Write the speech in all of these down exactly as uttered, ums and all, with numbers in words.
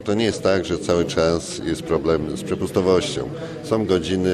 To nie jest tak, że cały czas jest problem z przepustowością. Są godziny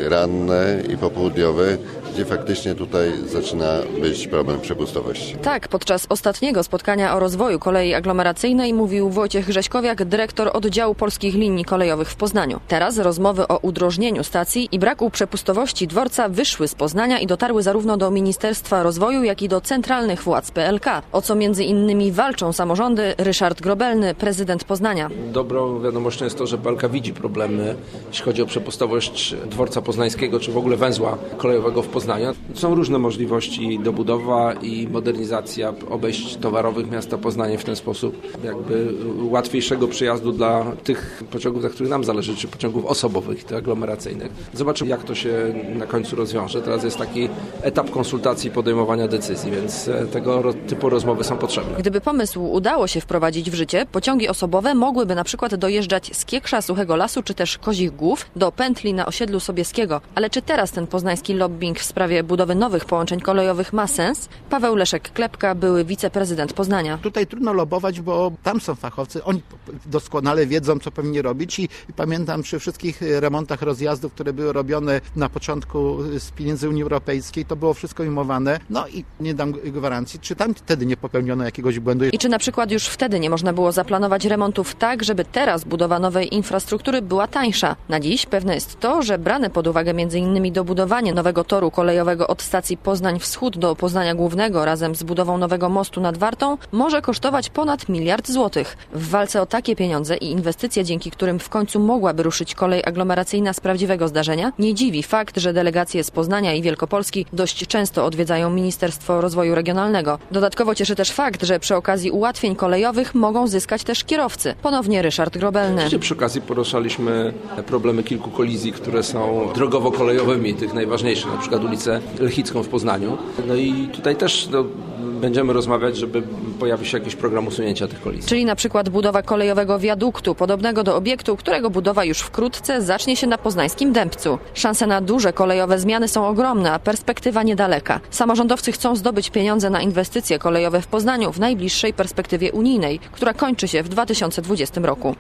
ranne i popołudniowe, gdzie faktycznie tutaj zaczyna być problem przepustowości. Tak, podczas ostatniego spotkania o rozwoju kolei aglomeracyjnej mówił Wojciech Grześkowiak, dyrektor oddziału polskich linii kolejowych w Poznaniu. Teraz rozmowy o udrożnieniu stacji i braku przepustowości dworca wyszły z Poznania i dotarły zarówno do Ministerstwa Rozwoju, jak i do centralnych władz P L K, o co między innymi walczą samorządy. Ryszard Grobelny, prezydent Poznania. Dobrą wiadomością jest to, że P L K widzi problemy, jeśli chodzi o przepustowość dworca poznańskiego, czy w ogóle węzła kolejowego w Poznaniu. Są różne możliwości dobudowa i modernizacja obejść towarowych miasta Poznanie w ten sposób, jakby łatwiejszego przyjazdu dla tych pociągów, na których nam zależy, czy pociągów osobowych, tych aglomeracyjnych. Zobaczymy, jak to się na końcu rozwiąże. Teraz jest taki etap konsultacji, podejmowania decyzji, więc tego typu rozmowy są potrzebne. Gdyby pomysł udało się wprowadzić w życie, pociągi osobowe mogłyby na przykład dojeżdżać z Kiekrza, Suchego Lasu czy też Kozich Głów do pętli na osiedlu Sobieskiego. Ale czy teraz ten poznański lobbying w sprawie budowy nowych połączeń kolejowych ma sens? Paweł Leszek-Klepka, były wiceprezydent Poznania. Tutaj trudno lobować, bo tam są fachowcy, oni doskonale wiedzą, co powinni robić i pamiętam przy wszystkich remontach rozjazdów, które były robione na początku z pieniędzy Unii Europejskiej, to było wszystko ujmowane. No i nie dam gwarancji, czy tam wtedy nie popełniono jakiegoś błędu. I czy na przykład już wtedy nie można było zaplanować remontów tak, żeby teraz budowa nowej infrastruktury była tańsza? Na dziś pewne jest to, że brane pod uwagę między innymi dobudowanie nowego toru kolejowego od stacji Poznań Wschód do Poznania Głównego razem z budową nowego mostu nad Wartą może kosztować ponad miliard złotych. W walce o takie pieniądze i inwestycje, dzięki którym w końcu mogłaby ruszyć kolej aglomeracyjna z prawdziwego zdarzenia, nie dziwi fakt, że delegacje z Poznania i Wielkopolski dość często odwiedzają Ministerstwo Rozwoju Regionalnego. Dodatkowo cieszy też fakt, że przy okazji ułatwień kolejowych mogą zyskać też kierowcy. Ponownie Ryszard Grobelny. Przy okazji poruszaliśmy problemy kilku kolizji, które są drogowo-kolejowymi, tych najważniejszych, na przykład ulicę Lechicką w Poznaniu. No i tutaj też no, będziemy rozmawiać, żeby pojawił się jakiś program usunięcia tych kolizji. Czyli na przykład budowa kolejowego wiaduktu, podobnego do obiektu, którego budowa już wkrótce zacznie się na poznańskim Dębcu. Szanse na duże kolejowe zmiany są ogromne, a perspektywa niedaleka. Samorządowcy chcą zdobyć pieniądze na inwestycje kolejowe w Poznaniu w najbliższej perspektywie unijnej, która kończy się w dwa tysiące dwudziestym roku.